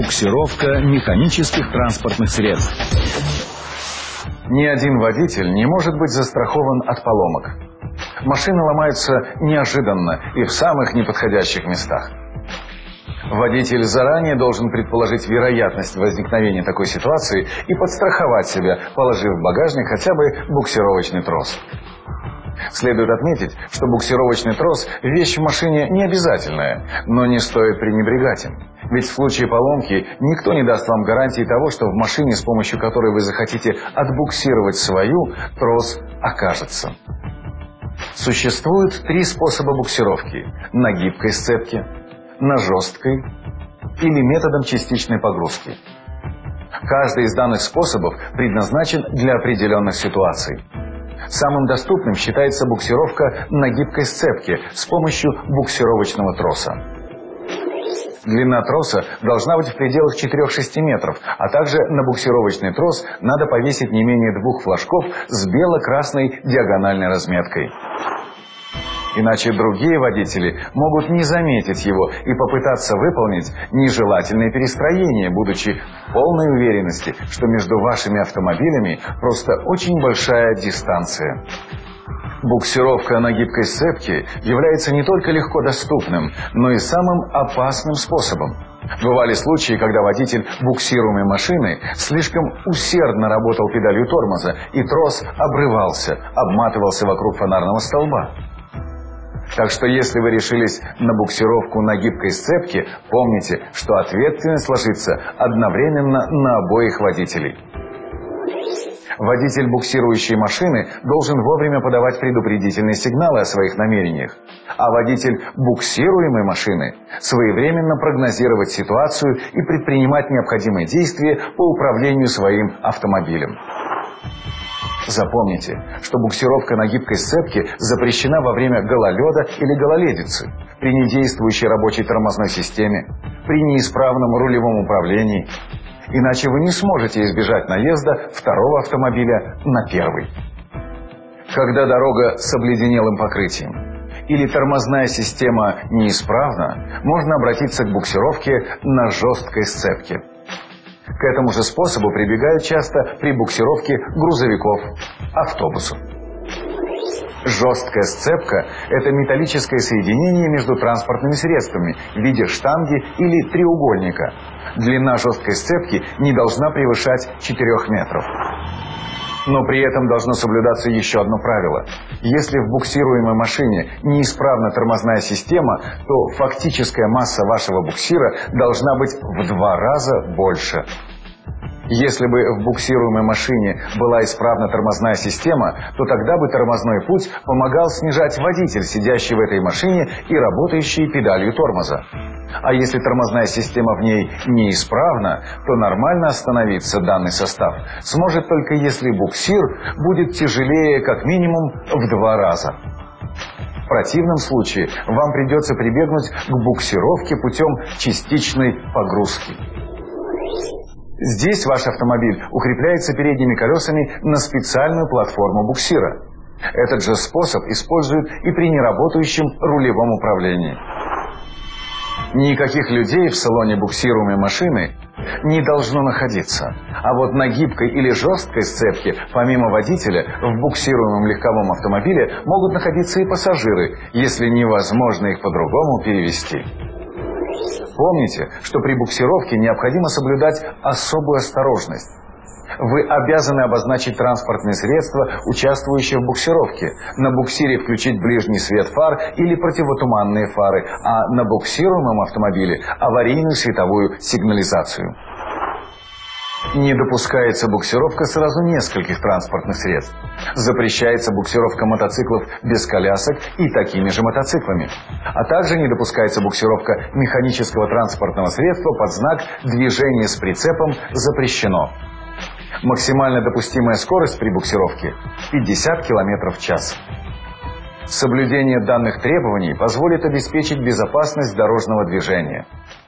Буксировка механических транспортных средств. Ни один водитель не может быть застрахован от поломок. Машины ломаются неожиданно и в самых неподходящих местах. Водитель заранее должен предположить вероятность возникновения такой ситуации и подстраховать себя, положив в багажник хотя бы буксировочный трос. Следует отметить, что буксировочный трос – вещь в машине не обязательная, но не стоит пренебрегать им. Ведь в случае поломки никто не даст вам гарантии того, что в машине, с помощью которой вы захотите отбуксировать свою, трос окажется. Существует 3 способа буксировки – на гибкой сцепке, на жесткой или методом частичной погрузки. Каждый из данных способов предназначен для определенных ситуаций. Самым доступным считается буксировка на гибкой сцепке с помощью буксировочного троса. Длина троса должна быть в пределах 4-6 метров, а также на буксировочный трос надо повесить не менее 2 флажков с бело-красной диагональной разметкой. Иначе другие водители могут не заметить его и попытаться выполнить нежелательное перестроение, будучи в полной уверенности, что между вашими автомобилями просто очень большая дистанция. Буксировка на гибкой сцепке является не только легко доступным, но и самым опасным способом. Бывали случаи, когда водитель буксируемой машины слишком усердно работал педалью тормоза, и трос обрывался, обматывался вокруг фонарного столба. Так что если вы решились на буксировку на гибкой сцепке, помните, что ответственность ложится одновременно на обоих водителей. Водитель буксирующей машины должен вовремя подавать предупредительные сигналы о своих намерениях, а водитель буксируемой машины своевременно прогнозировать ситуацию и предпринимать необходимые действия по управлению своим автомобилем. Запомните, что буксировка на гибкой сцепке запрещена во время гололеда или гололедицы, при недействующей рабочей тормозной системе, при неисправном рулевом управлении. Иначе вы не сможете избежать наезда второго автомобиля на первый. Когда дорога с обледенелым покрытием или тормозная система неисправна, можно обратиться к буксировке на жесткой сцепке. К этому же способу прибегают часто при буксировке грузовиков, автобусов. Жесткая сцепка – это металлическое соединение между транспортными средствами в виде штанги или треугольника. Длина жесткой сцепки не должна превышать 4 метров. Но при этом должно соблюдаться еще одно правило. Если в буксируемой машине неисправна тормозная система, то фактическая масса вашего буксира должна быть в 2 раза больше. Если бы в буксируемой машине была исправна тормозная система, то тогда бы тормозной путь помогал снижать водитель, сидящий в этой машине и работающий педалью тормоза. А если тормозная система в ней неисправна, то нормально остановиться данный состав сможет только если буксир будет тяжелее как минимум в 2 раза. В противном случае вам придется прибегнуть к буксировке путем частичной погрузки. Здесь ваш автомобиль укрепляется передними колесами на специальную платформу буксира. Этот же способ используют и при неработающем рулевом управлении. Никаких людей в салоне буксируемой машины не должно находиться. А вот на гибкой или жесткой сцепке, помимо водителя, в буксируемом легковом автомобиле могут находиться и пассажиры, если невозможно их по-другому перевести. Помните, что при буксировке необходимо соблюдать особую осторожность. Вы обязаны обозначить транспортные средства, участвующие в буксировке, на буксире включить ближний свет фар или противотуманные фары, а на буксируемом автомобиле аварийную световую сигнализацию. Не допускается буксировка сразу нескольких транспортных средств. Запрещается буксировка мотоциклов без колясок и такими же мотоциклами. А также не допускается буксировка механического транспортного средства под знак «Движение с прицепом запрещено». Максимально допустимая скорость при буксировке – 50 км в час. Соблюдение данных требований позволит обеспечить безопасность дорожного движения.